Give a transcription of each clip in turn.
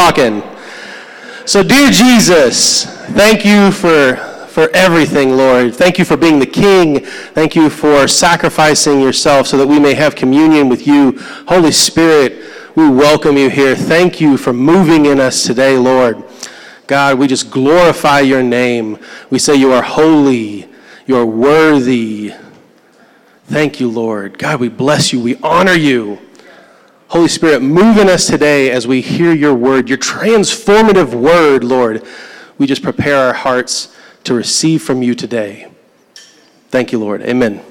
talking. So, dear Jesus, thank you for everything, Lord. Thank you for being the King. Thank you for sacrificing yourself so that we may have communion with you. Holy Spirit, we welcome you here. Thank you for moving in us today, Lord. God, we just glorify your name. We say you are holy. You are worthy. Thank you, Lord. God, we bless you. We honor you. Holy Spirit, move in us today as we hear your word, your transformative word, Lord. We just prepare our hearts to receive from you today. Thank you, Lord. Amen.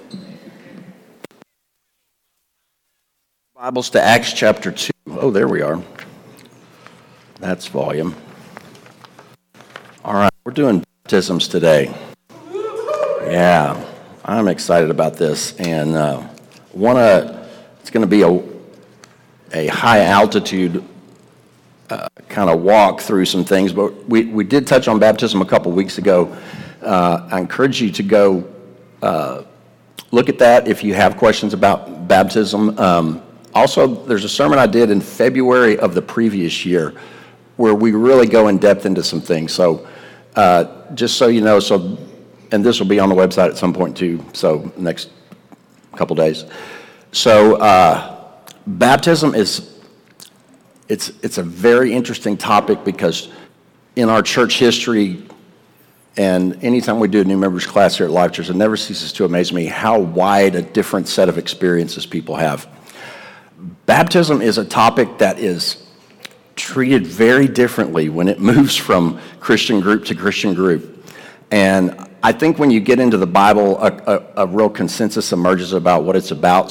Bibles to Acts chapter 2. Oh, there we are. That's volume. All right, we're doing baptisms today. Yeah, I'm excited about this, and it's going to be a high altitude kind of walk through some things, but we did touch on baptism a couple weeks ago. I encourage you to go look at that if you have questions about baptism. Also, there's a sermon I did in February of the previous year where we really go in depth into some things. So just so you know, and this will be on the website at some point too, so next couple days. So baptism it's a very interesting topic because in our church history, and anytime we do a new members class here at Life Church, it never ceases to amaze me how wide a different set of experiences people have. Baptism is a topic that is treated very differently when it moves from Christian group to Christian group. And I think when you get into the Bible, a real consensus emerges about what it's about.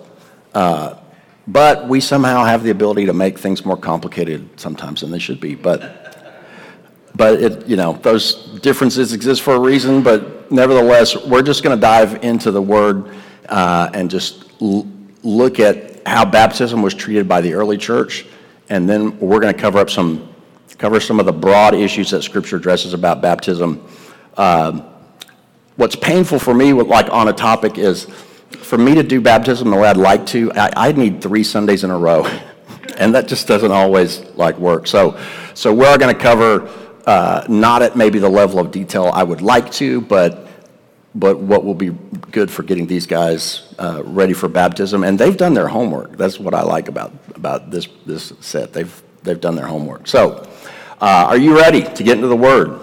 But we somehow have the ability to make things more complicated sometimes than they should be. But those differences exist for a reason. But nevertheless, we're just going to dive into the Word and just look at how baptism was treated by the early church, and then we're going to cover some of the broad issues that Scripture addresses about baptism. What's painful for me, on a topic, is for me to do baptism the way I'd like to. I need 3 Sundays in a row, and that just doesn't always work. So we're going to cover not at maybe the level of detail I would like to, but what will be good for getting these guys ready for baptism. And they've done their homework. That's what I like about this set. They've done their homework. So are you ready to get into the Word?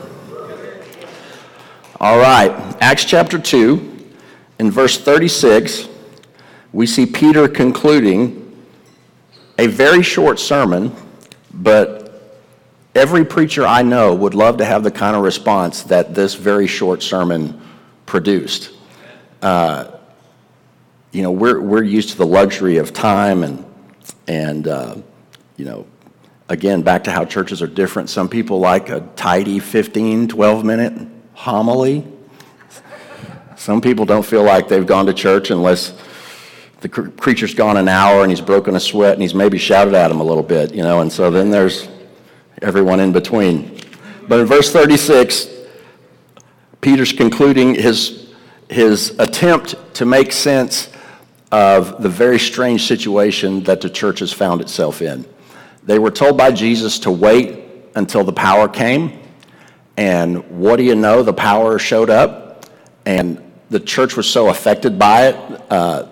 All right, Acts chapter 2, in verse 36, we see Peter concluding a very short sermon, but every preacher I know would love to have the kind of response that this very short sermon produced. We're used to the luxury of time and again, back to how churches are different. Some people like a tidy 15, 12-minute homily. Some people don't feel like they've gone to church unless the preacher's gone an hour and he's broken a sweat and he's maybe shouted at him a little bit, and so then there's everyone in between. But in verse 36, Peter's concluding his attempt to make sense of the very strange situation that the church has found itself in. They were told by Jesus to wait until the power came, and what do you know? The power showed up, and the church was so affected by it,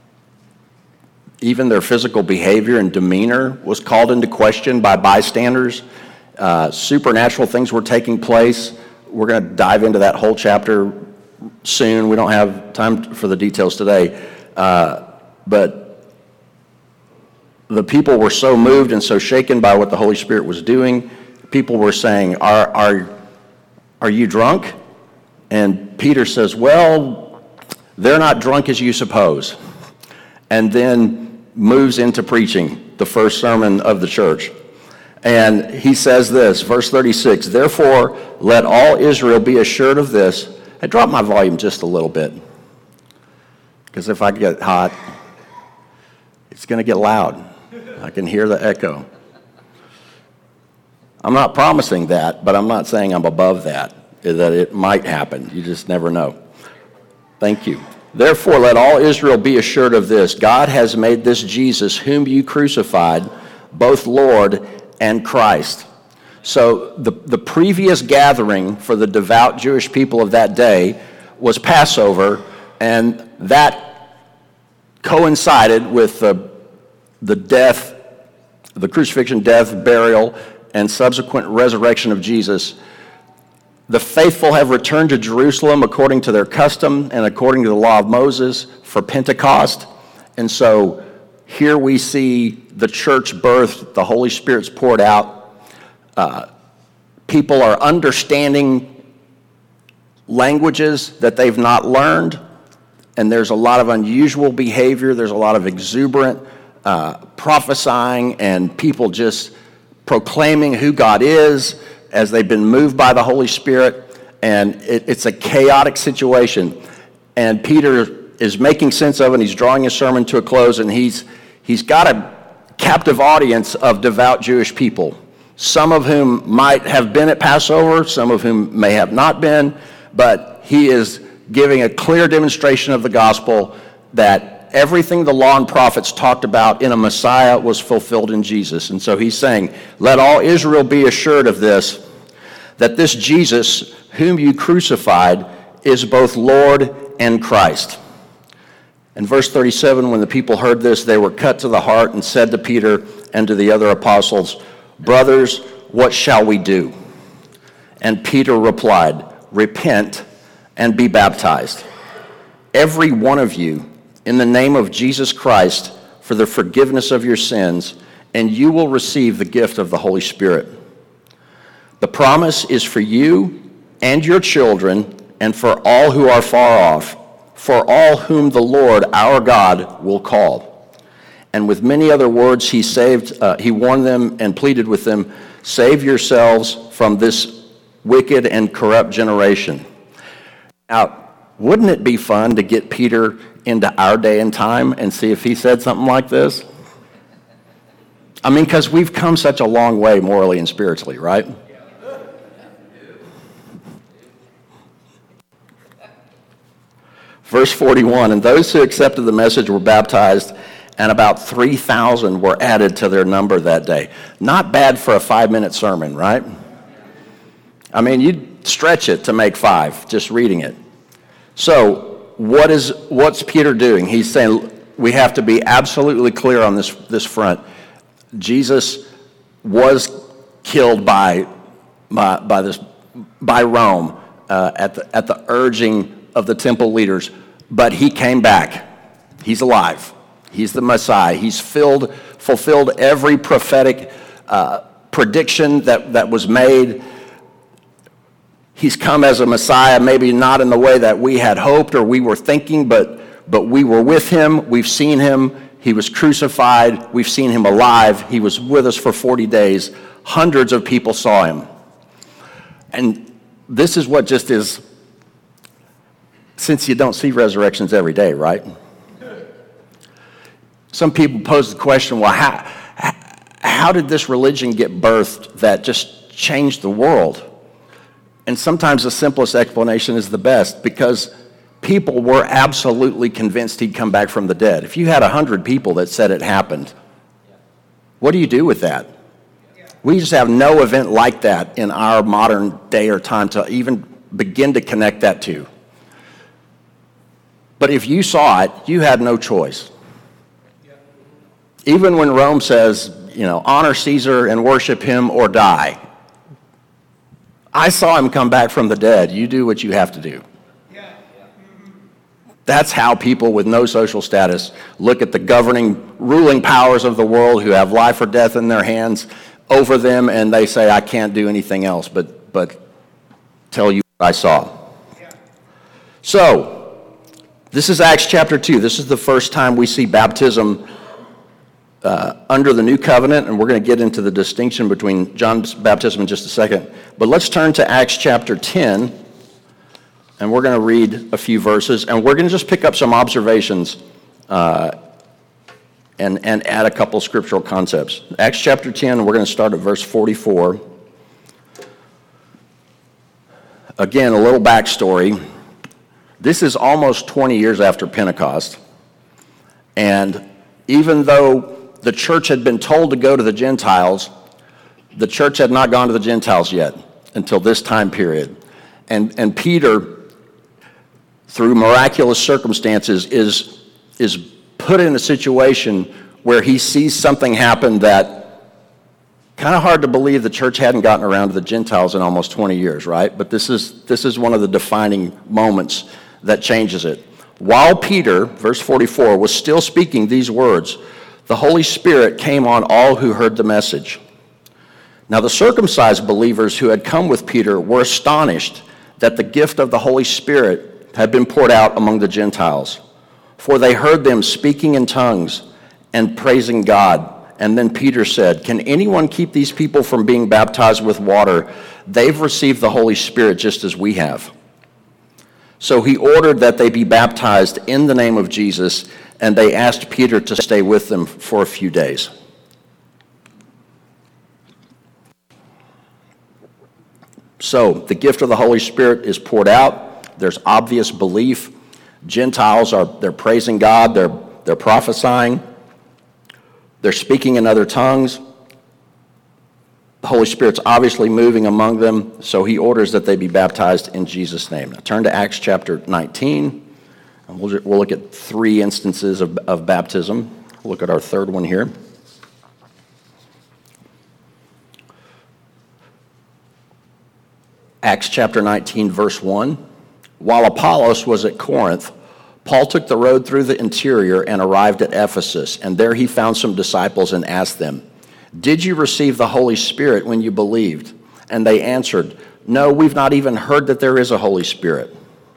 even their physical behavior and demeanor was called into question by bystanders. Supernatural things were taking place. We're going to dive into that whole chapter soon. We don't have time for the details today. But the people were so moved and so shaken by what the Holy Spirit was doing. People were saying, are you drunk? And Peter says, well, they're not drunk as you suppose. And then moves into preaching the first sermon of the church. And he says this, verse 36, therefore, let all Israel be assured of this. I dropped my volume just a little bit, because if I get hot, it's going to get loud. I can hear the echo. I'm not promising that, but I'm not saying I'm above that it might happen. You just never know. Thank you. Therefore, let all Israel be assured of this. God has made this Jesus, whom you crucified, both Lord and Christ. So the previous gathering for the devout Jewish people of that day was Passover, and that coincided with the death, the crucifixion, death, burial, and subsequent resurrection of Jesus. The faithful have returned to Jerusalem according to their custom and according to the law of Moses for Pentecost. And so here we see the church birthed, the Holy Spirit's poured out. People are understanding languages that they've not learned, and there's a lot of unusual behavior. There's a lot of exuberant prophesying and people just proclaiming who God is as they've been moved by the Holy Spirit, and it's a chaotic situation. And Peter is making sense of it. He's drawing his sermon to a close, and he's got a captive audience of devout Jewish people, some of whom might have been at Passover, some of whom may have not been, but he is giving a clear demonstration of the gospel that everything the law and prophets talked about in a Messiah was fulfilled in Jesus. And so he's saying, let all Israel be assured of this, that this Jesus, whom you crucified, is both Lord and Christ. In verse 37, when the people heard this, they were cut to the heart and said to Peter and to the other apostles, brothers, what shall we do? And Peter replied, repent and be baptized, every one of you, in the name of Jesus Christ, for the forgiveness of your sins, and you will receive the gift of the Holy Spirit. The promise is for you and your children, and for all who are far off, for all whom the Lord our God will call. And with many other words he warned them and pleaded with them, save yourselves from this wicked and corrupt generation. Now, wouldn't it be fun to get Peter into our day and time and see if he said something like this? I mean, because we've come such a long way morally and spiritually, right? Verse 41, and those who accepted the message were baptized, and about 3,000 were added to their number that day. Not bad for a 5-minute sermon, right? I mean, you'd stretch it to make 5, just reading it. So what's Peter doing? He's saying we have to be absolutely clear on this front. Jesus was killed by Rome at the urging of the temple leaders, but he came back. He's alive. He's the Messiah. He's fulfilled every prophetic prediction that was made. He's come as a Messiah, maybe not in the way that we had hoped or we were thinking, but we were with him. We've seen him. He was crucified. We've seen him alive. He was with us for 40 days. Hundreds of people saw him. And this is what just is, since you don't see resurrections every day, right? Some people pose the question, well, how did this religion get birthed that just changed the world? And sometimes the simplest explanation is the best, because people were absolutely convinced he'd come back from the dead. If you had 100 people that said it happened, what do you do with that? We just have no event like that in our modern day or time to even begin to connect that to. But if you saw it, you had no choice. Even when Rome says, honor Caesar and worship him or die. I saw him come back from the dead. You do what you have to do. That's how people with no social status look at the ruling powers of the world who have life or death in their hands over them, and they say, I can't do anything else but tell you what I saw. So, this is Acts chapter 2. This is the first time we see baptism under the new covenant, and we're going to get into the distinction between John's baptism in just a second. But let's turn to Acts chapter 10, and we're going to read a few verses, and we're going to just pick up some observations and add a couple scriptural concepts. Acts chapter 10, we're going to start at verse 44. Again, a little backstory. This is almost 20 years after Pentecost, and even though the church had been told to go to the Gentiles, The church had not gone to the Gentiles yet until this time period. And Peter, through miraculous circumstances, is put in a situation where he sees something happen that kind of hard to believe the church hadn't gotten around to the Gentiles in almost 20 years, right? But this is one of the defining moments that changes it. While Peter, verse 44, was still speaking these words, the Holy Spirit came on all who heard the message. Now the circumcised believers who had come with Peter were astonished that the gift of the Holy Spirit had been poured out among the Gentiles. For they heard them speaking in tongues and praising God. And then Peter said, can anyone keep these people from being baptized with water? They've received the Holy Spirit just as we have. So he ordered that they be baptized in the name of Jesus, and they asked Peter to stay with them for a few days. So the gift of the Holy Spirit is poured out. There's obvious belief. Gentiles they're praising God. They're prophesying. They're speaking in other tongues. The Holy Spirit's obviously moving among them, so he orders that they be baptized in Jesus' name. Now turn to Acts chapter 19, and we'll look at 3 instances of baptism. We'll look at our third one here. Acts chapter 19, verse 1. While Apollos was at Corinth, Paul took the road through the interior and arrived at Ephesus, and there he found some disciples and asked them, did you receive the Holy Spirit when you believed? And they answered, no, we've not even heard that there is a Holy Spirit.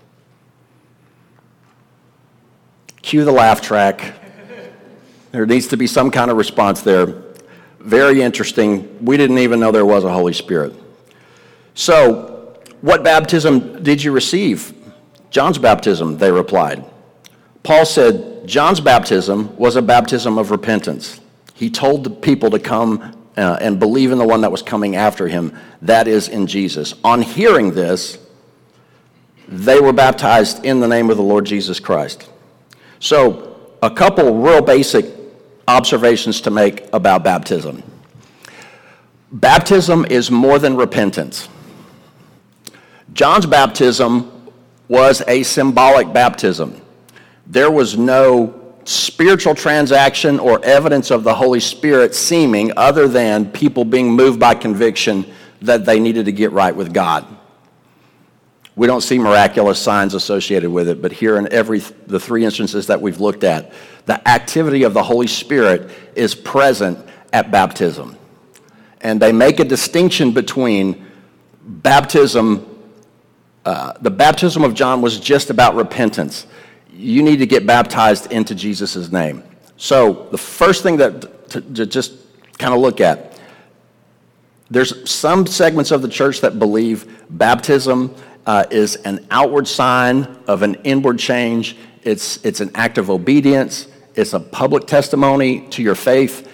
Cue the laugh track. There needs to be some kind of response there. Very interesting. We didn't even know there was a Holy Spirit. So, what baptism did you receive? John's baptism, they replied. Paul said, John's baptism was a baptism of repentance. He told the people to come and believe in the one that was coming after him, that is, in Jesus. On hearing this, they were baptized in the name of the Lord Jesus Christ. So, a couple real basic observations to make about baptism. Baptism is more than repentance. John's baptism was a symbolic baptism. There was no spiritual transaction or evidence of the Holy Spirit seeming other than people being moved by conviction that they needed to get right with God. We don't see miraculous signs associated with it, but here in the 3 instances that we've looked at, the activity of the Holy Spirit is present at baptism. And they make a distinction between baptism. The baptism of John was just about repentance. You need to get baptized into Jesus' name. So the first thing to just kind of look at, there's some segments of the church that believe baptism is an outward sign of an inward change. It's an act of obedience. It's a public testimony to your faith,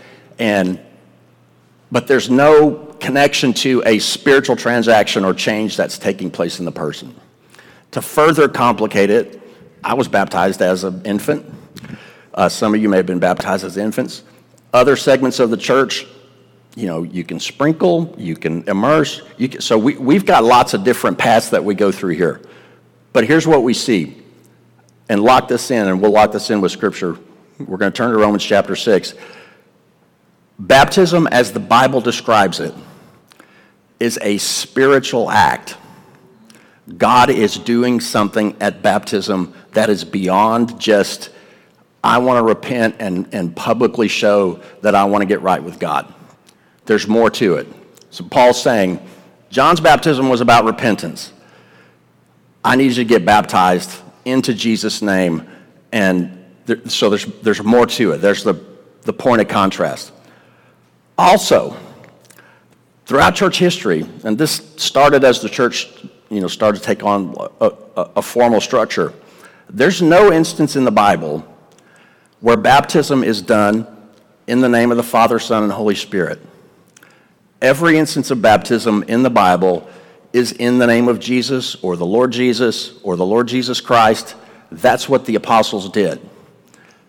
but there's no connection to a spiritual transaction or change that's taking place in the person. To further complicate it, I was baptized as an infant. Some of you may have been baptized as infants. Other segments of the church, you can sprinkle, you can immerse. So we've got lots of different paths that we go through here. But here's what we see. And lock this in, and we'll lock this in with Scripture. We're going to turn to Romans chapter 6. Baptism, as the Bible describes it, is a spiritual act. God is doing something at baptism that is beyond just, I want to repent and publicly show that I want to get right with God. There's more to it. So Paul's saying, John's baptism was about repentance. I need you to get baptized into Jesus' name. And so there's more to it. There's the point of contrast. Also, throughout church history, and this started as the church started to take on a formal structure, there's no instance in the Bible where baptism is done in the name of the Father, Son, and Holy Spirit. Every instance of baptism in the Bible is in the name of Jesus or the Lord Jesus Christ. That's what the apostles did.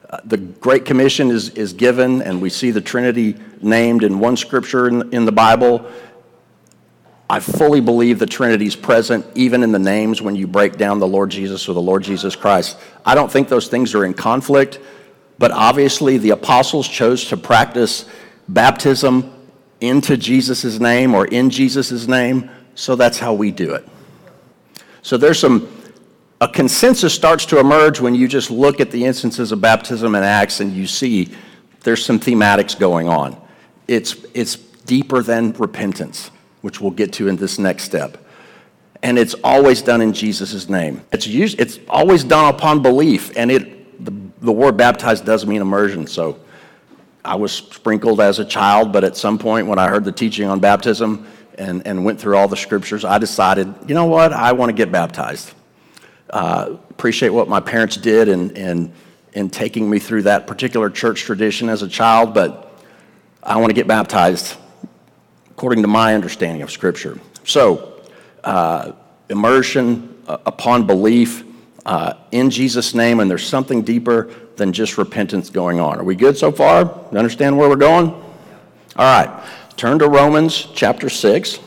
The Great Commission is given, and we see the Trinity named in one scripture in the Bible. I fully believe the Trinity is present even in the names when you break down the Lord Jesus or the Lord Jesus Christ. I don't think those things are in conflict, but obviously the apostles chose to practice baptism into Jesus' name or in Jesus' name, so that's how we do it. So a consensus starts to emerge when you just look at the instances of baptism in Acts and you see there's some thematics going on. It's deeper than repentance, which we'll get to in this next step. And it's always done in Jesus' name. It's always done upon belief, and the word baptized does mean immersion. So I was sprinkled as a child, but at some point when I heard the teaching on baptism and went through all the scriptures, I decided, you know what, I want to get baptized. Appreciate what my parents did in taking me through that particular church tradition as a child, but I want to get baptized according to my understanding of Scripture. So, immersion upon belief in Jesus' name, and there's something deeper than just repentance going on. Are we good so far? You understand where we're going? All right. Turn to Romans chapter 6.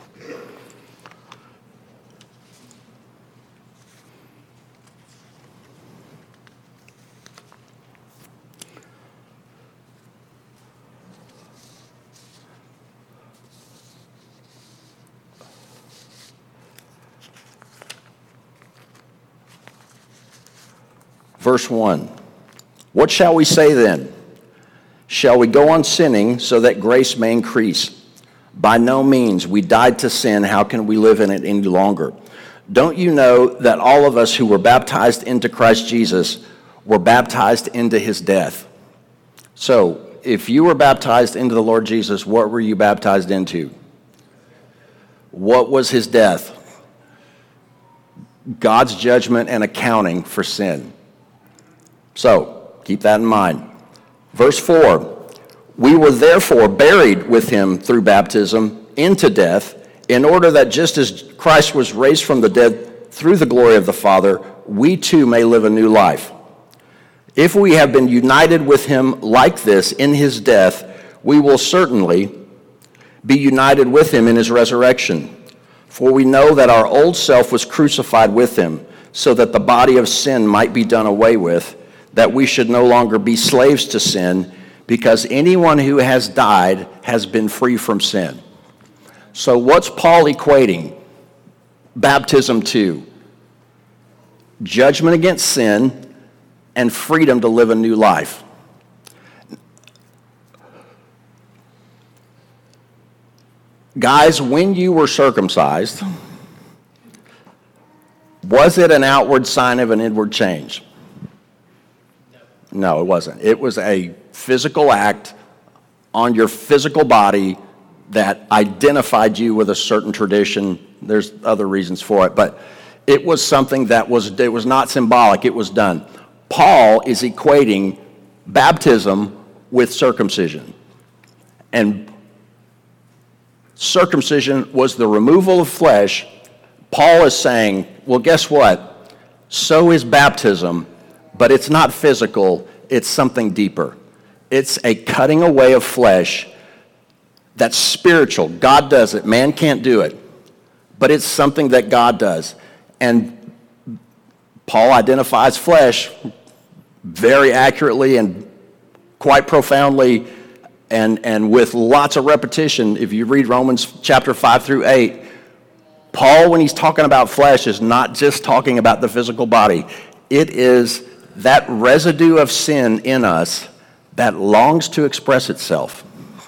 Verse 1, what shall we say then? Shall we go on sinning so that grace may increase? By no means. We died to sin. How can we live in it any longer? Don't you know that all of us who were baptized into Christ Jesus were baptized into his death? So, if you were baptized into the Lord Jesus, what were you baptized into? What was his death? God's judgment and accounting for sin. So, keep that in mind. Verse 4, we were therefore buried with him through baptism into death, in order that just as Christ was raised from the dead through the glory of the Father, we too may live a new life. If we have been united with him like this in his death, we will certainly be united with him in his resurrection. For we know that our old self was crucified with him, so that the body of sin might be done away with, that we should no longer be slaves to sin, because anyone who has died has been free from sin. So what's Paul equating baptism to? Judgment against sin and freedom to live a new life. Guys, when you were circumcised, was it an outward sign of an inward change? No, it wasn't. It was a physical act on your physical body that identified you with a certain tradition. There's other reasons for it, but it was something that it was not symbolic. It was done. Paul is equating baptism with circumcision. And circumcision was the removal of flesh. Paul is saying, well, guess what? So is baptism. But it's not physical, it's something deeper. It's a cutting away of flesh that's spiritual. God does it. Man can't do it. But it's something that God does. And Paul identifies flesh very accurately and quite profoundly and with lots of repetition. If you read Romans chapter 5 through 8, Paul, when he's talking about flesh, is not just talking about the physical body. It is that residue of sin in us that longs to express itself.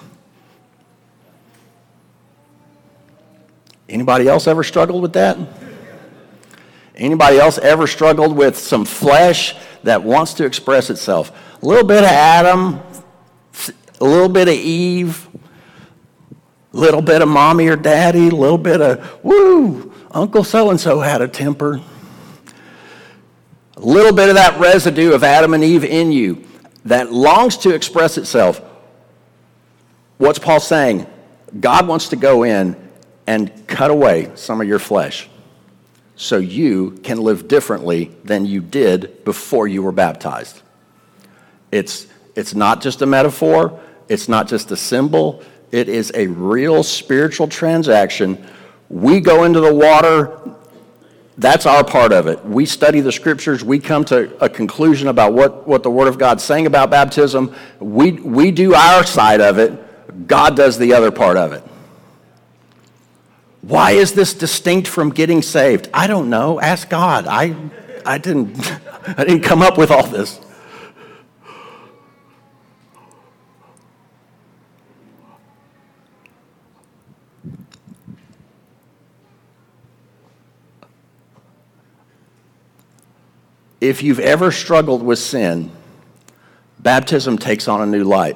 Anybody else ever struggled with that? Anybody else ever struggled with some flesh that wants to express itself? A little bit of Adam, a little bit of Eve, a little bit of mommy or daddy, a little bit of, woo, Uncle so-and-so had a temper. A little bit of that residue of Adam and Eve in you that longs to express itself. What's Paul saying? God wants to go in and cut away some of your flesh so you can live differently than you did before you were baptized. It's not just a metaphor. It's not just a symbol. It is a real spiritual transaction. We go into the water. That's our part of it. We study the scriptures. We come to a conclusion about what the Word of God's saying about baptism. We do our side of it. God does the other part of it. Why is this distinct from getting saved? I don't know. Ask God. I didn't come up with all this. If you've ever struggled with sin, baptism takes on a new light.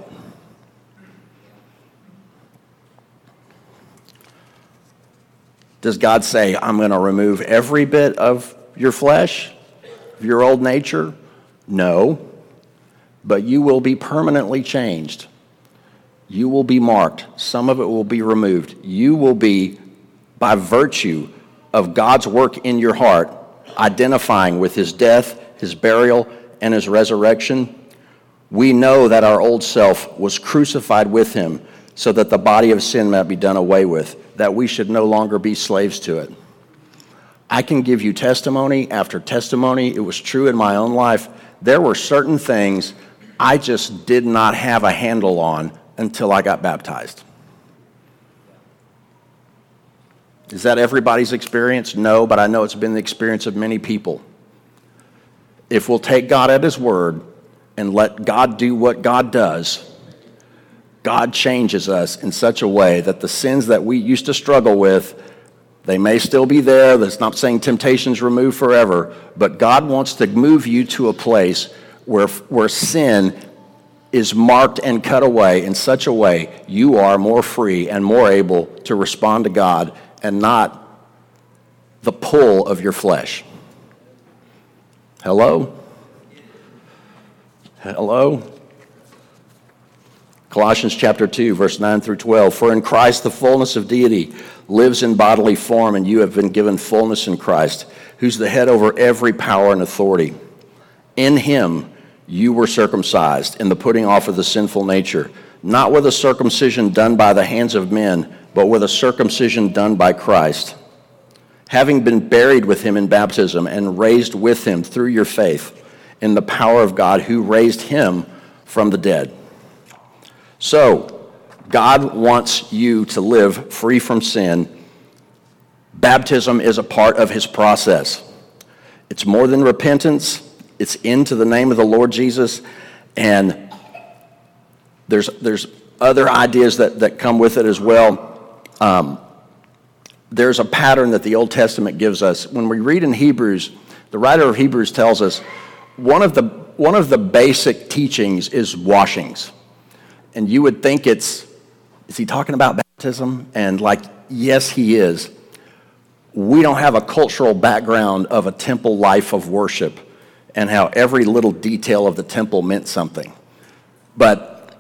Does God say, I'm going to remove every bit of your flesh, of your old nature? No. But you will be permanently changed. You will be marked. Some of it will be removed. You will be, by virtue of God's work in your heart, identifying with his death, his burial, and his resurrection. We know that our old self was crucified with him so that the body of sin might be done away with, that we should no longer be slaves to it. I can give you testimony after testimony. It was true in my own life. There were certain things I just did not have a handle on until I got baptized. Is that everybody's experience? No, but I know it's been the experience of many people. If we'll take God at his word and let God do what God does, God changes us in such a way that the sins that we used to struggle with, they may still be there. That's not saying temptation's removed forever, but God wants to move you to a place where sin is marked and cut away in such a way you are more free and more able to respond to God and not the pull of your flesh. Hello? Hello? Colossians chapter 2, verse 9 through 12. For in Christ the fullness of deity lives in bodily form, and you have been given fullness in Christ, who's the head over every power and authority. In him you were circumcised in the putting off of the sinful nature, not with a circumcision done by the hands of men, but with a circumcision done by Christ, having been buried with him in baptism and raised with him through your faith in the power of God who raised him from the dead. So, God wants you to live free from sin. Baptism is a part of his process. It's more than repentance. It's into the name of the Lord Jesus. And there's other ideas that come with it as well. There's a pattern that the Old Testament gives us. When we read in Hebrews, the writer of Hebrews tells us one of the basic teachings is washings. And you would think is he talking about baptism? And yes, he is. We don't have a cultural background of a temple life of worship and how every little detail of the temple meant something. But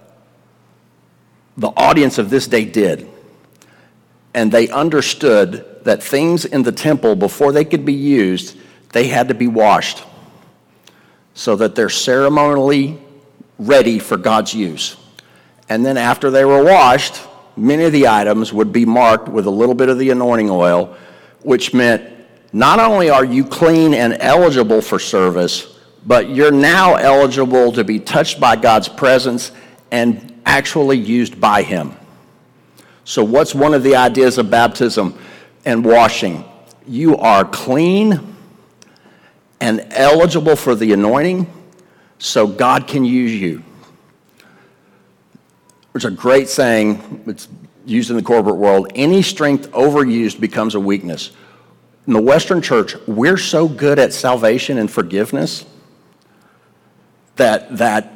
the audience of this day did. And they understood that things in the temple, before they could be used, they had to be washed so that they're ceremonially ready for God's use. And then after they were washed, many of the items would be marked with a little bit of the anointing oil, which meant not only are you clean and eligible for service, but you're now eligible to be touched by God's presence and actually used by him. So what's one of the ideas of baptism and washing? You are clean and eligible for the anointing so God can use you. There's a great saying, it's used in the corporate world, any strength overused becomes a weakness. In the Western church, we're so good at salvation and forgiveness that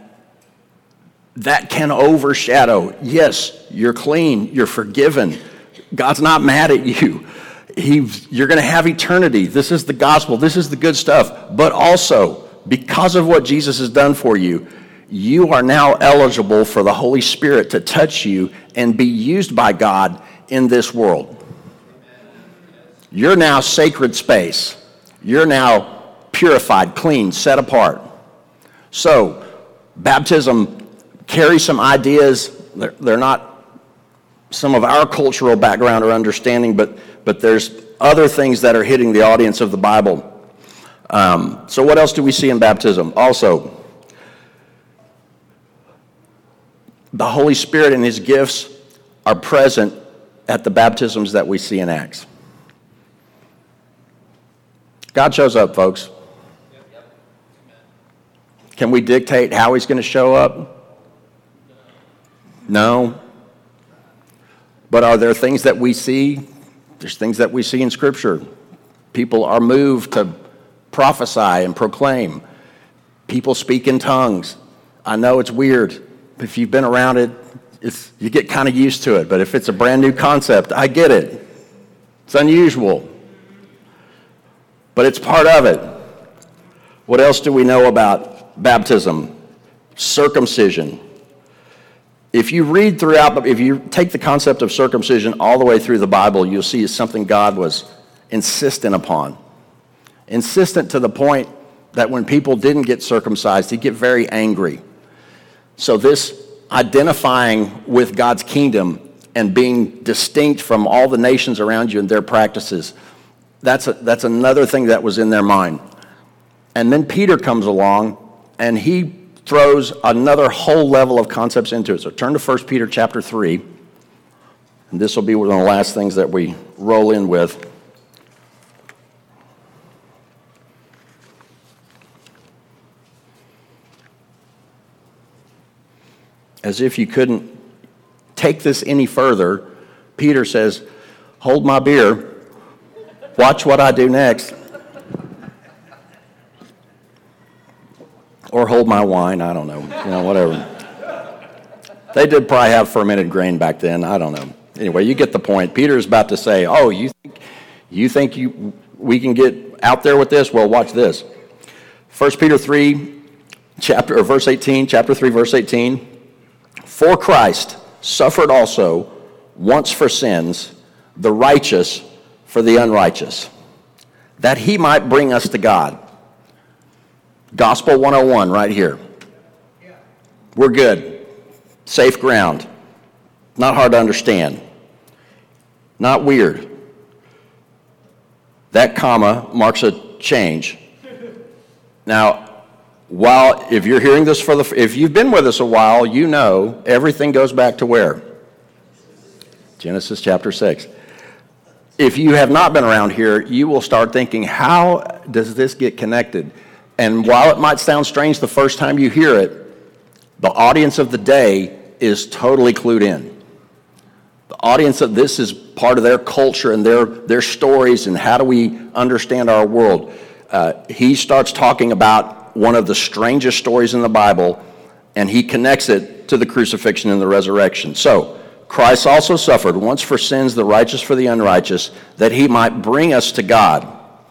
can overshadow. Yes, you're clean, you're forgiven. God's not mad at you. You're going to have eternity. This is the gospel. This is the good stuff. But also, because of what Jesus has done for you, you are now eligible for the Holy Spirit to touch you and be used by God in this world. You're now sacred space. You're now purified, clean, set apart. So, Baptism carries some ideas. They're not some of our cultural background or understanding, but there's other things that are hitting the audience of the Bible. So what else do we see in baptism? Also, the Holy Spirit and his gifts are present at the baptisms that we see in Acts. God shows up, folks. Can we dictate how he's going to show up? No. But are there things that we see? There's things that we see in Scripture. People are moved to prophesy and proclaim. People speak in tongues. I know it's weird. If you've been around it, you get kind of used to it. But if it's a brand new concept, I get it. It's unusual. But it's part of it. What else do we know about baptism? Circumcision. If you read throughout, if you take the concept of circumcision all the way through the Bible, you'll see it's something God was insistent upon. Insistent to the point that when people didn't get circumcised, he'd get very angry. So this identifying with God's kingdom and being distinct from all the nations around you and their practices, that's another thing that was in their mind. And then Peter comes along and he throws another whole level of concepts into it. So turn to 1 Peter chapter 3. And this will be one of the last things that we roll in with. As if you couldn't take this any further, Peter says, hold my beer, watch what I do next. Or hold my wine, I don't know, whatever. They did probably have fermented grain back then, I don't know. Anyway, you get the point. Peter's about to say, oh, you think we can get out there with this? Well, watch this. 1 Peter 3, verse 18, chapter 3, verse 18. For Christ suffered also once for sins, the righteous for the unrighteous, that he might bring us to God. Gospel 101 right here. We're good. Safe ground. Not hard to understand. Not weird. That comma marks a change. Now, if you're hearing this if you've been with us a while, you know everything goes back to where? Genesis chapter 6. If you have not been around here, you will start thinking, how does this get connected? And while it might sound strange the first time you hear it, the audience of the day is totally clued in. The audience of this is part of their culture and their stories and how do we understand our world. He starts talking about one of the strangest stories in the Bible, and he connects it to the crucifixion and the resurrection. So, Christ also suffered once for sins, the righteous for the unrighteous, that he might bring us to God,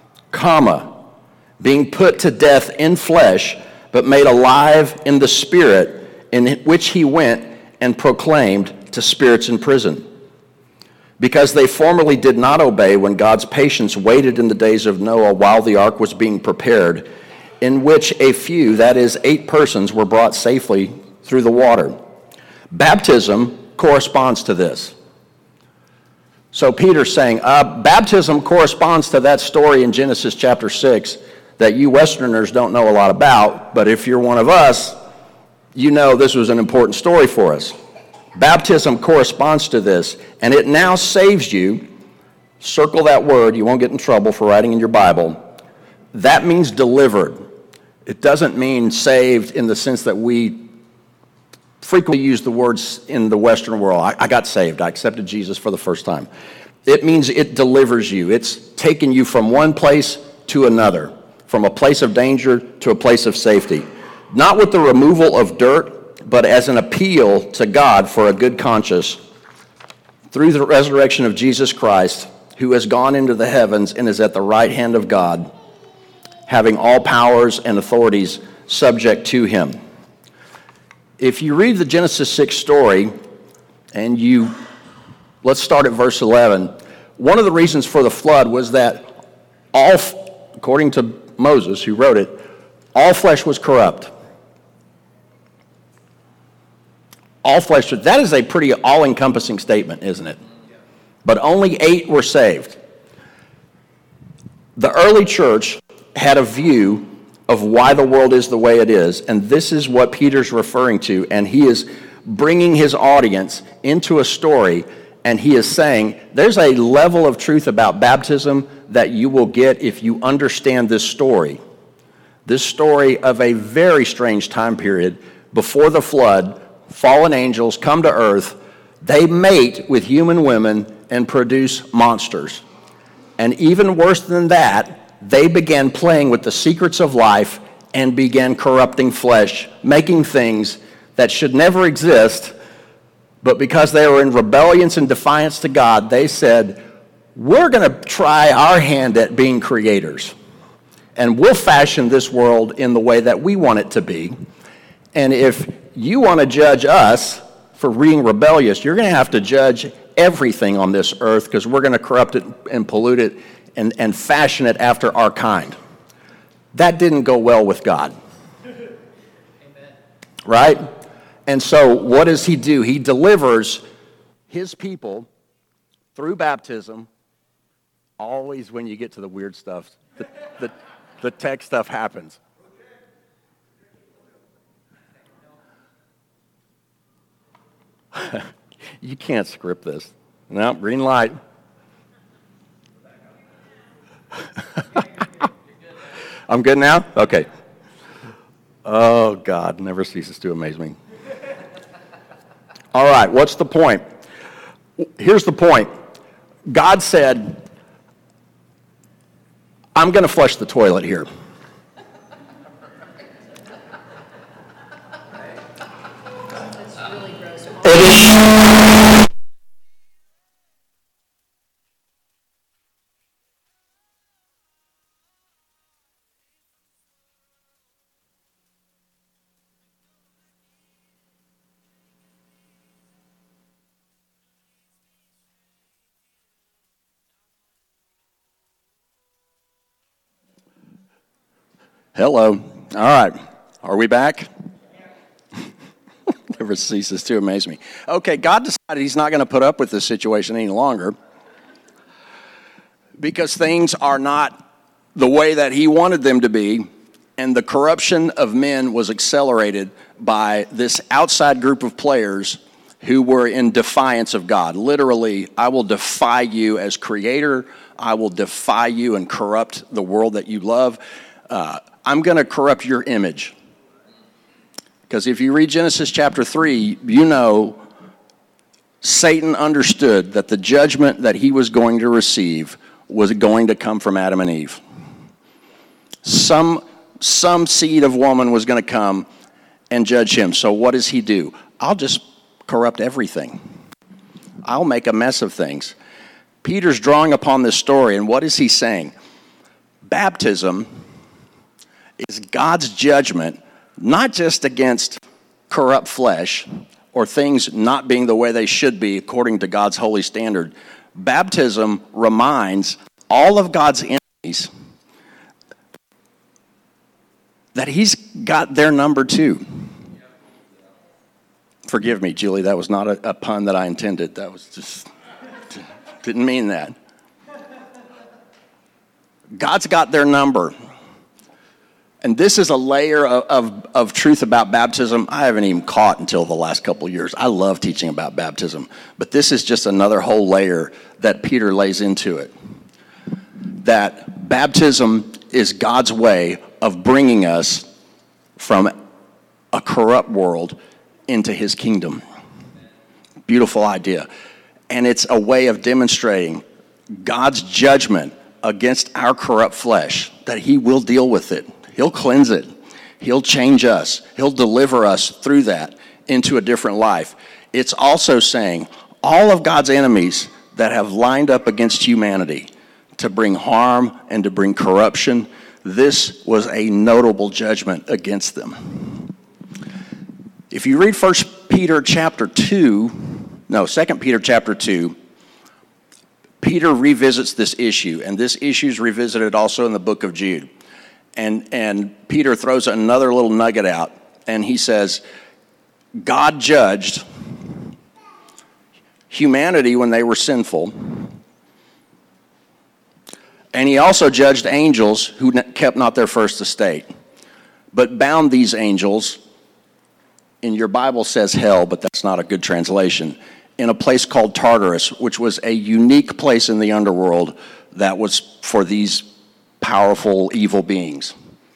being put to death in flesh, but made alive in the Spirit, in which he went and proclaimed to spirits in prison. Because they formerly did not obey when God's patience waited in the days of Noah while the ark was being prepared, in which a few, that is 8 persons, were brought safely through the water. Baptism corresponds to this. So Peter's saying, baptism corresponds to that story in Genesis chapter 6 that you Westerners don't know a lot about, but if you're one of us, you know this was an important story for us. Baptism corresponds to this, and it now saves you. Circle that word. You won't get in trouble for writing in your Bible. That means delivered. It doesn't mean saved in the sense that we frequently use the words in the Western world. I got saved. I accepted Jesus for the first time. It means it delivers you. It's taken you from one place to another, from a place of danger to a place of safety. Not with the removal of dirt, but as an appeal to God for a good conscience through the resurrection of Jesus Christ, who has gone into the heavens and is at the right hand of God, having all powers and authorities subject to him. If you read the Genesis 6 story, and let's start at verse 11. One of the reasons for the flood was that according to Moses, who wrote it, all flesh was corrupt. all flesh. That is a pretty all-encompassing statement, isn't it? But only 8 were saved. The early church had a view of why the world is the way it is, and this is what Peter's referring to, and he is bringing his audience into a story, and he is saying there's a level of truth about baptism that you will get if you understand this story of a very strange time period before the flood. Fallen angels come to earth, they mate with human women and produce monsters. And even worse than that, they began playing with the secrets of life and began corrupting flesh, making things that should never exist, but because they were in rebellion and defiance to God, they said, we're going to try our hand at being creators, and we'll fashion this world in the way that we want it to be. And if you want to judge us for being rebellious, you're going to have to judge everything on this earth, because we're going to corrupt it and pollute it and fashion it after our kind. That didn't go well with God. Amen. Right? And so what does he do? He delivers his people through baptism. Always when you get to the weird stuff, the tech stuff happens. You can't script this. No, green light. I'm good now? Okay. Oh, God never ceases to amaze me. All right, what's the point? Here's the point. God said, I'm going to flush the toilet here. Hello. All right. Are we back? Never ceases to amaze me. Okay, God decided he's not going to put up with this situation any longer because things are not the way that he wanted them to be, and the corruption of men was accelerated by this outside group of players who were in defiance of God. Literally, I will defy you as creator. I will defy you and corrupt the world that you love. I'm going to corrupt your image. Because if you read Genesis chapter 3, you know Satan understood that the judgment that he was going to receive was going to come from Adam and Eve. Some seed of woman was going to come and judge him. So what does he do? I'll just corrupt everything. I'll make a mess of things. Peter's drawing upon this story, and what is he saying? Baptism is God's judgment, not just against corrupt flesh or things not being the way they should be according to God's holy standard. Baptism reminds all of God's enemies that he's got their number too. Forgive me, Julie, that was not a pun that I intended. That was just, didn't mean that. God's got their number. And this is a layer of truth about baptism I haven't even caught until the last couple of years. I love teaching about baptism, but this is just another whole layer that Peter lays into it. That baptism is God's way of bringing us from a corrupt world into his kingdom. Beautiful idea. And it's a way of demonstrating God's judgment against our corrupt flesh, that he will deal with it. He'll cleanse it. He'll change us. He'll deliver us through that into a different life. It's also saying all of God's enemies that have lined up against humanity to bring harm and to bring corruption, this was a notable judgment against them. If you read 2 Peter chapter 2, Peter revisits this issue, and this issue is revisited also in the book of Jude. And Peter throws another little nugget out, and he says, God judged humanity when they were sinful, and he also judged angels who kept not their first estate, but bound these angels, in your Bible says hell, but that's not a good translation, in a place called Tartarus, which was a unique place in the underworld that was for these powerful evil beings.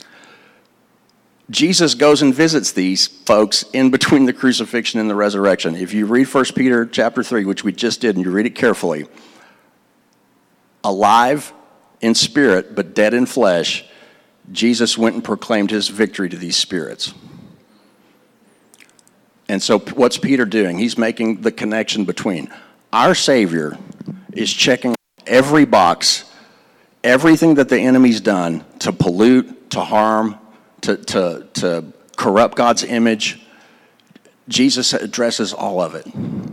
Jesus goes and visits these folks in between the crucifixion and the resurrection. If you read 1 Peter chapter 3, which we just did, and you read it carefully, alive in spirit but dead in flesh, Jesus went and proclaimed his victory to these spirits. And so what's Peter doing? He's making the connection between our Savior is checking every box, everything that the enemy's done to pollute, to harm, to corrupt God's image. Jesus addresses all of it.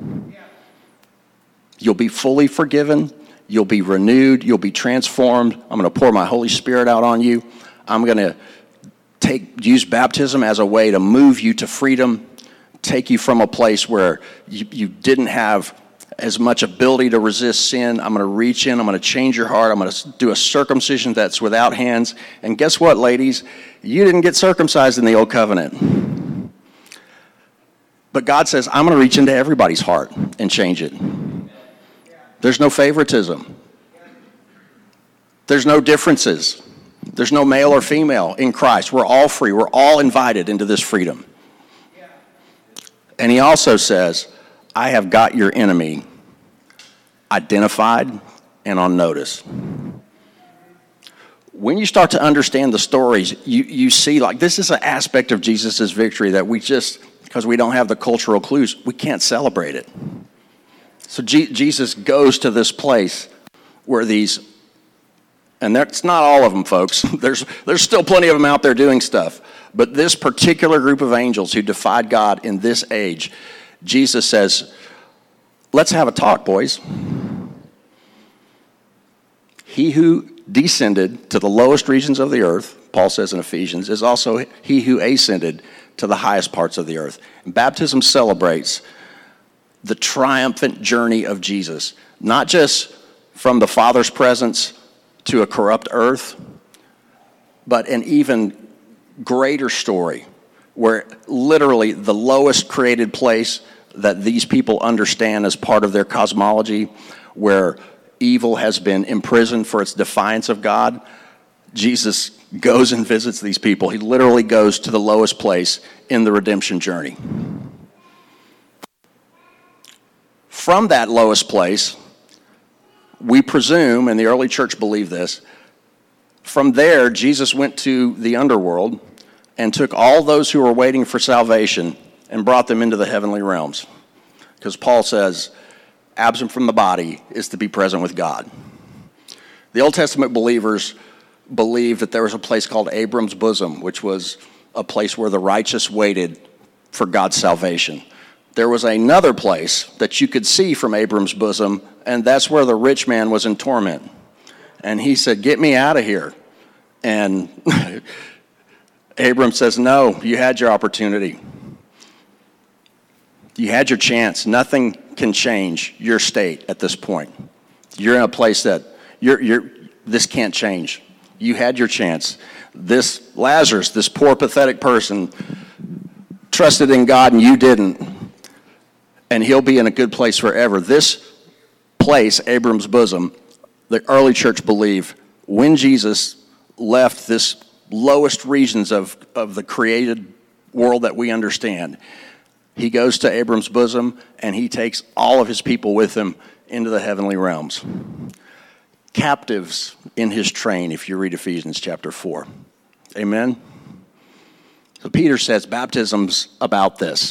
You'll be fully forgiven. You'll be renewed. You'll be transformed. I'm going to pour my Holy Spirit out on you. I'm going to use baptism as a way to move you to freedom, take you from a place where you didn't have as much ability to resist sin. I'm going to reach in. I'm going to change your heart. I'm going to do a circumcision that's without hands. And guess what, ladies? You didn't get circumcised in the old covenant. But God says, I'm going to reach into everybody's heart and change it. There's no favoritism. There's no differences. There's no male or female in Christ. We're all free. We're all invited into this freedom. And he also says, I have got your enemy identified and on notice. When you start to understand the stories, you see, like, this is an aspect of Jesus' victory that we just, because we don't have the cultural clues, we can't celebrate it. So Jesus goes to this place where these, and that's not all of them, folks. There's still plenty of them out there doing stuff. But this particular group of angels who defied God in this age, Jesus says, let's have a talk, boys. He who descended to the lowest regions of the earth, Paul says in Ephesians, is also he who ascended to the highest parts of the earth. And baptism celebrates the triumphant journey of Jesus, not just from the Father's presence to a corrupt earth, but an even greater story where literally the lowest created place that these people understand as part of their cosmology, where evil has been imprisoned for its defiance of God, Jesus goes and visits these people. He literally goes to the lowest place in the redemption journey. From that lowest place, we presume, and the early church believed this, from there, Jesus went to the underworld and took all those who were waiting for salvation and brought them into the heavenly realms. Because Paul says, absent from the body is to be present with God. The Old Testament believers believed that there was a place called Abram's bosom, which was a place where the righteous waited for God's salvation. There was another place that you could see from Abram's bosom, and that's where the rich man was in torment. And he said, get me out of here. And Abram says, no, you had your opportunity. You had your chance. Nothing can change your state at this point. You're in a place that this can't change. You had your chance. This Lazarus, this poor, pathetic person, trusted in God and you didn't. And he'll be in a good place forever. This place, Abram's bosom, the early church believed when Jesus left this lowest regions of the created world that we understand, he goes to Abram's bosom and he takes all of his people with him into the heavenly realms. Captives in his train, if you read Ephesians chapter 4. Amen? So Peter says baptism's about this.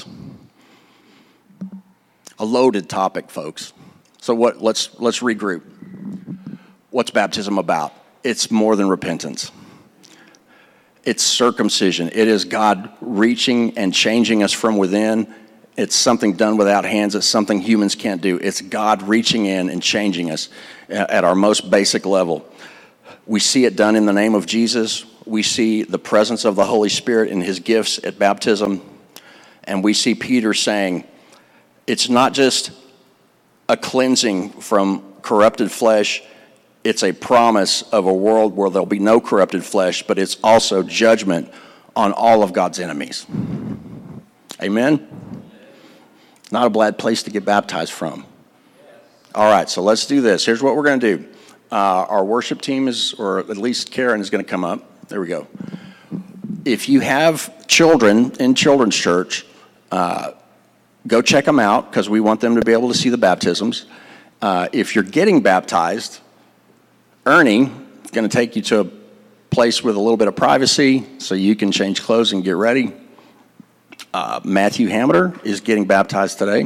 A loaded topic, folks. So let's regroup. What's baptism about? It's more than repentance. It's circumcision. It is God reaching and changing us from within. It's something done without hands. It's something humans can't do. It's God reaching in and changing us at our most basic level. We see it done in the name of Jesus. We see the presence of the Holy Spirit in his gifts at baptism. And we see Peter saying, it's not just a cleansing from corrupted flesh, it's a promise of a world where there'll be no corrupted flesh, but it's also judgment on all of God's enemies. Amen? Not a bad place to get baptized from. All right, so let's do this. Here's what we're going to do. Our worship team is, or at least Karen is going to come up. There we go. If you have children in children's church, go check them out because we want them to be able to see the baptisms. If you're getting baptized, Ernie is going to take you to a place with a little bit of privacy so you can change clothes and get ready. Matthew Hammer is getting baptized today.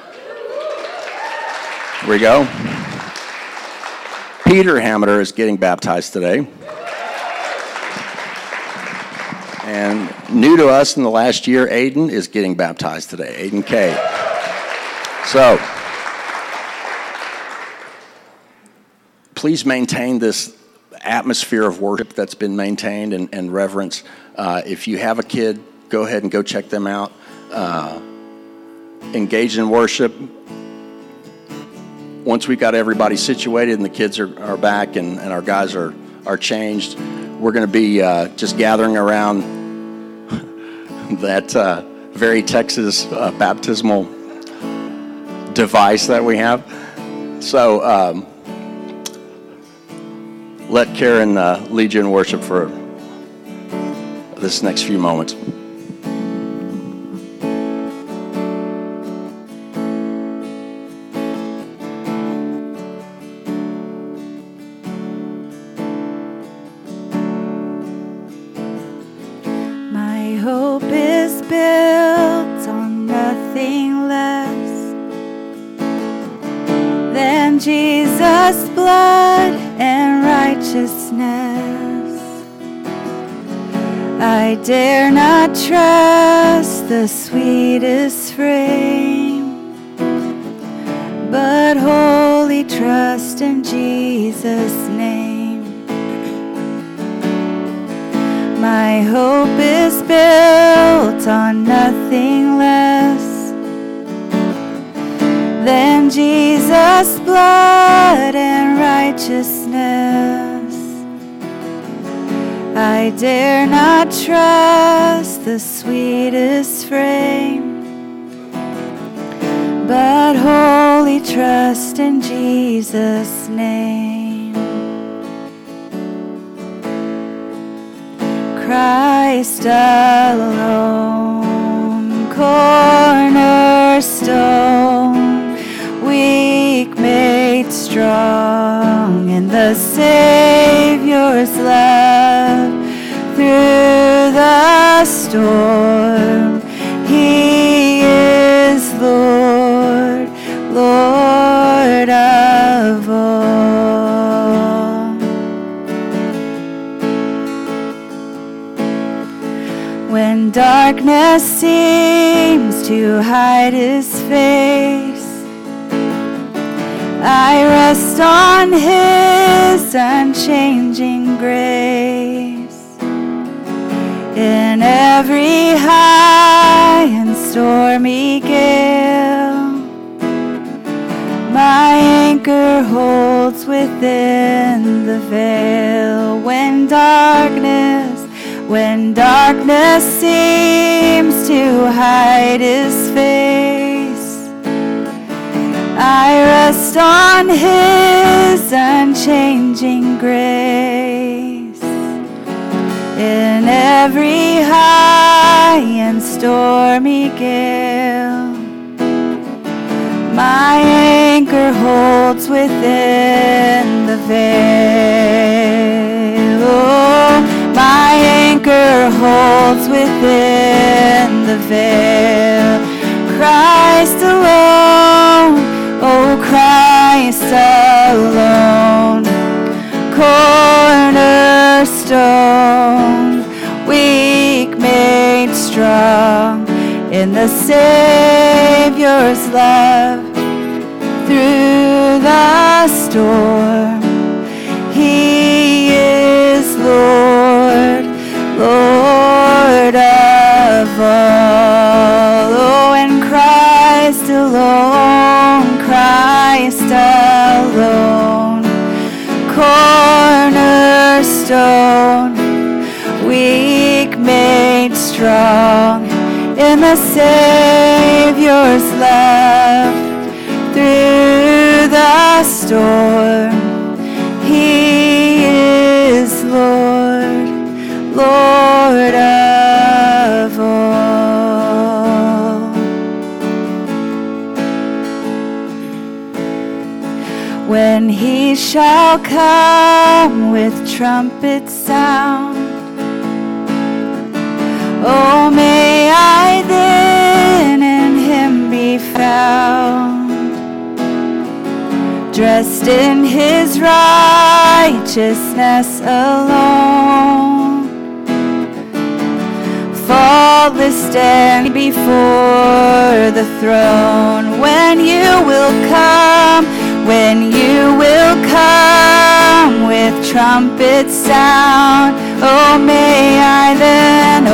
Here we go. Peter Hammer is getting baptized today. And new to us in the last year, Aiden is getting baptized today. Aiden K. So, please maintain this atmosphere of worship that's been maintained and reverence. If you have a kid, go ahead and go check them out. Engage in worship. Once we got everybody situated and the kids are back and our guys are changed, we're going to be just gathering around that very Texas baptismal device that we have. So let Karen lead you in worship for this next few moments. My hope is built on nothing less than Jesus' blood and righteousness. I dare not trust the sweetest frame, but wholly trust in Jesus' name. My hope is built on nothing less than Jesus' blood and righteousness. I dare not trust the sweetest frame, but wholly trust in Jesus' name. Christ alone, cornerstone, weak made strong in the Savior's love. Through the storm, He is Lord, Lord of all. When darkness seems to hide His face, I rest on His unchanging grace. In every high and stormy gale, my anchor holds within the veil. When darkness seems to hide His face, I rest on His unchanging grace. In every high and stormy gale, my anchor holds within the veil. Oh, my anchor holds within the veil. Christ alone, oh Christ alone, cornerstone, weak made strong in the Savior's love. Through the storm, He is Lord, Lord of all. stone, weak made strong in the Savior's love. Through the storm, He is Lord, Lord of all. When He shall come with trumpet sound, oh, may I then in Him be found, dressed in His righteousness alone, faultless stand before the throne. When you will come with trumpet sound, oh may I then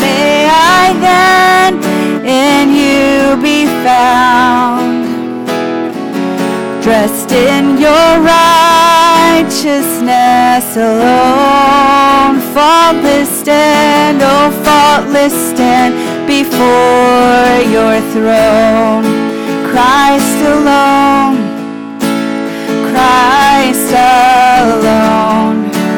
in you be found, dressed in your righteousness alone, faultless stand, oh faultless stand before your throne. Christ alone, Christ alone,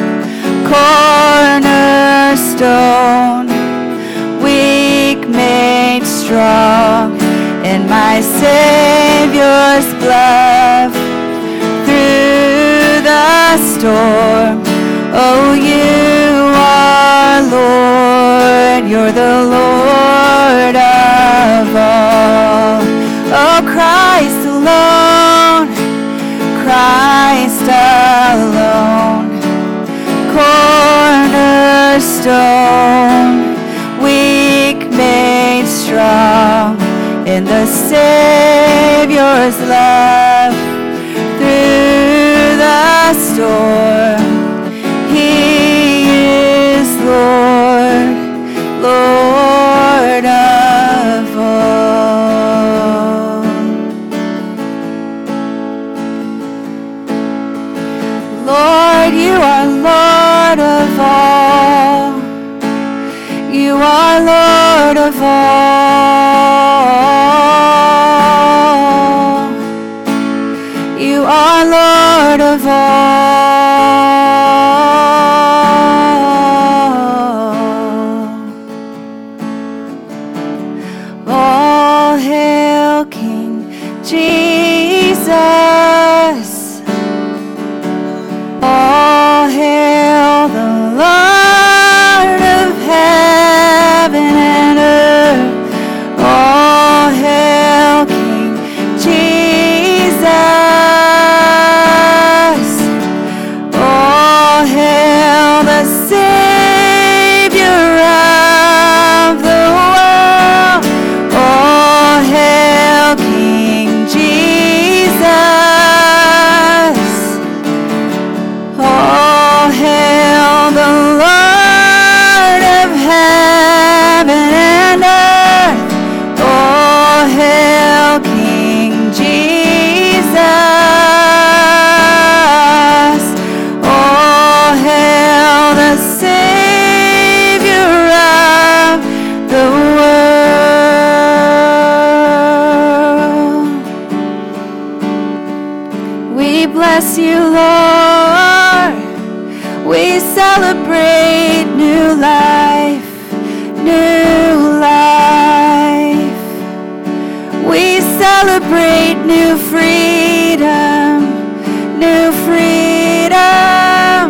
cornerstone, weak made strong in my Savior's blood. Through the storm, oh you are Lord, you're the Lord of all. Oh Christ alone, Christ alone, cornerstone, weak made strong in the Savior's love. Through the storm, He is Lord, Lord of all. Lord, you are Lord of all. You are Lord of all. You are Lord of all. All hail King Jesus. All hail the Lord of heaven and earth. All hail King Jesus. All hail the Savior of the world. All hail King Jesus. All hail the Lord of heaven and earth. All hail King Jesus. All hail the Savior of the world. We bless you, Lord. We celebrate new life, new life. We celebrate new freedom, new freedom.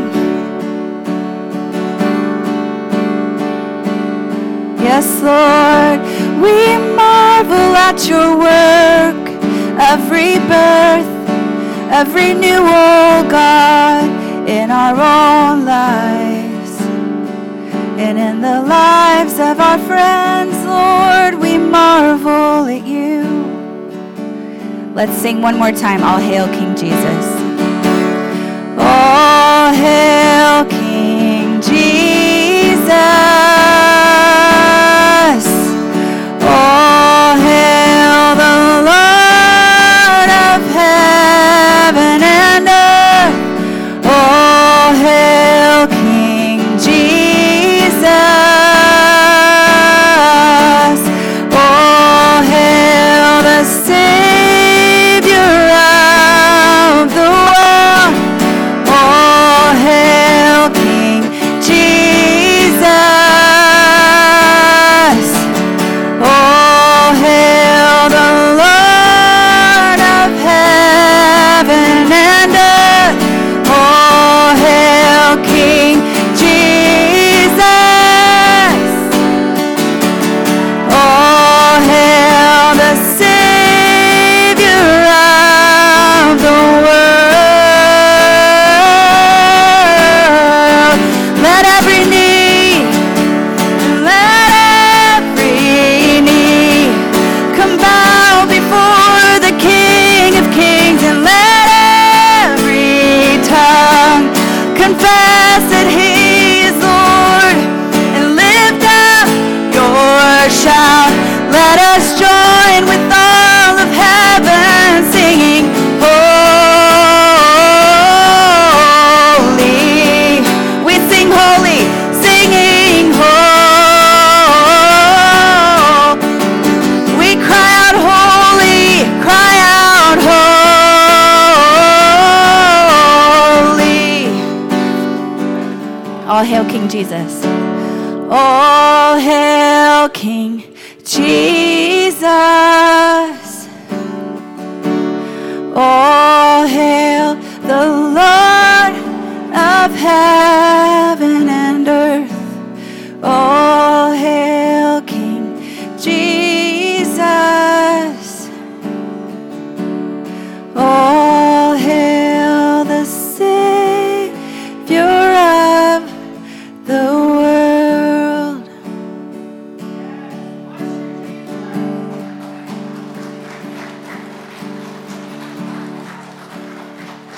Yes, Lord, we marvel at your work, every birth, every new, oh God, in our own lives and in the lives of our friends. Lord, we marvel at you. Let's sing one more time. All hail King Jesus. All hail King Jesus. All hail the Lord of heaven and earth. All hail King confess that He is Lord and lift up your shout. Let us join with all of heaven singing, holy. We sing holy, singing holy. We cry out holy, cry out holy. All hail King Jesus. All hail King Jesus. All hail the Lord of heaven.